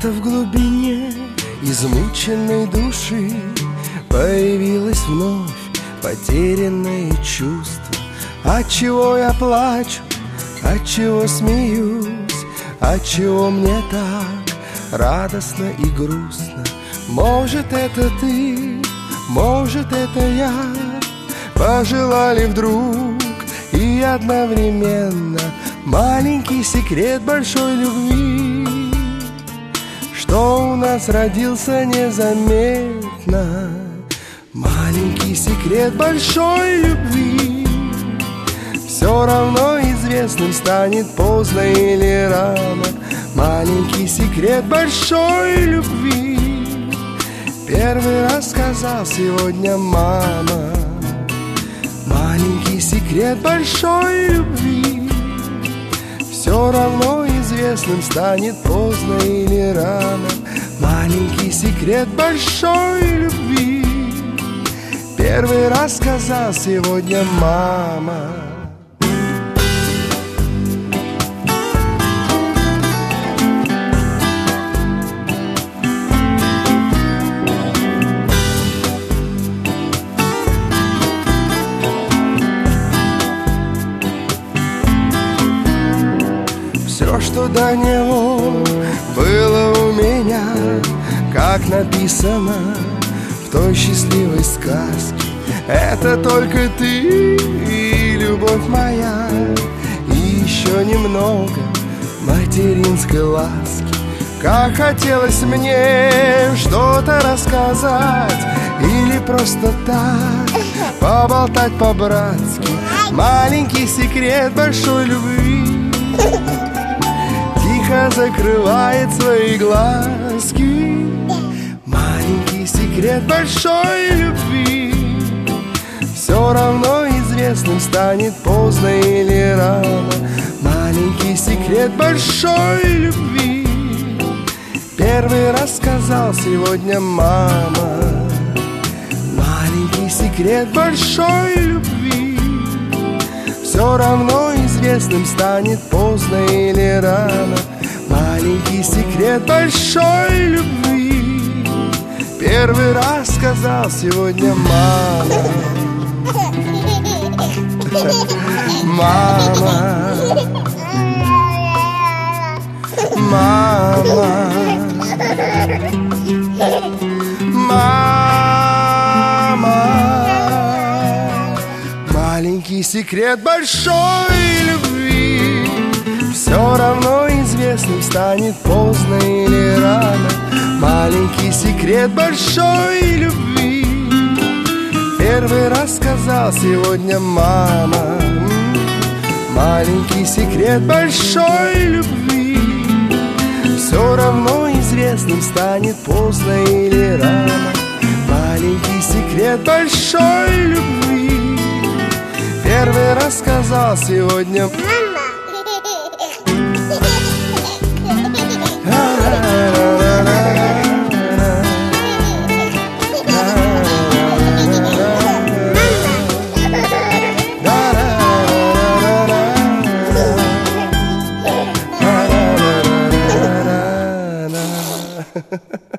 Где-то в глубине измученной души появилось вновь потерянное чувство. Отчего я плачу, отчего смеюсь, отчего мне так радостно и грустно? Может, это ты, может, это я пожелали вдруг и одновременно маленький секрет большой любви, что у нас родился незаметно. Маленький секрет большой любви, все равно известным станет поздно или рано. Маленький секрет большой любви первый раз сказал сегодня мама. Маленький секрет большой любви все равно известным станет поздно или рано. Маленький секрет большой любви первый раз сказал сегодня мама. Все, что до него было у меня, как написано в той счастливой сказке, это только ты и любовь моя, и еще немного материнской ласки. Как хотелось мне что-то рассказать или просто так поболтать по-братски. Маленький секрет большой любви тихо закрывает свои глазки. Маленький секрет большой любви все равно известным станет поздно или рано. Маленький секрет большой любви первый раз сказал сегодня мама. Маленький секрет большой любви все равно известным станет поздно или рано. Маленький секрет большой любви первый раз сказал сегодня мама. Мама, мама, мама. Маленький секрет большой любви все равно известным станет поздно или рано. Маленький секрет большой любви первый раз сказал сегодня мама. Маленький секрет большой любви все равно известным станет поздно или рано. Маленький секрет большой любви первый раз сказал сегодня мама. Ha ha ha.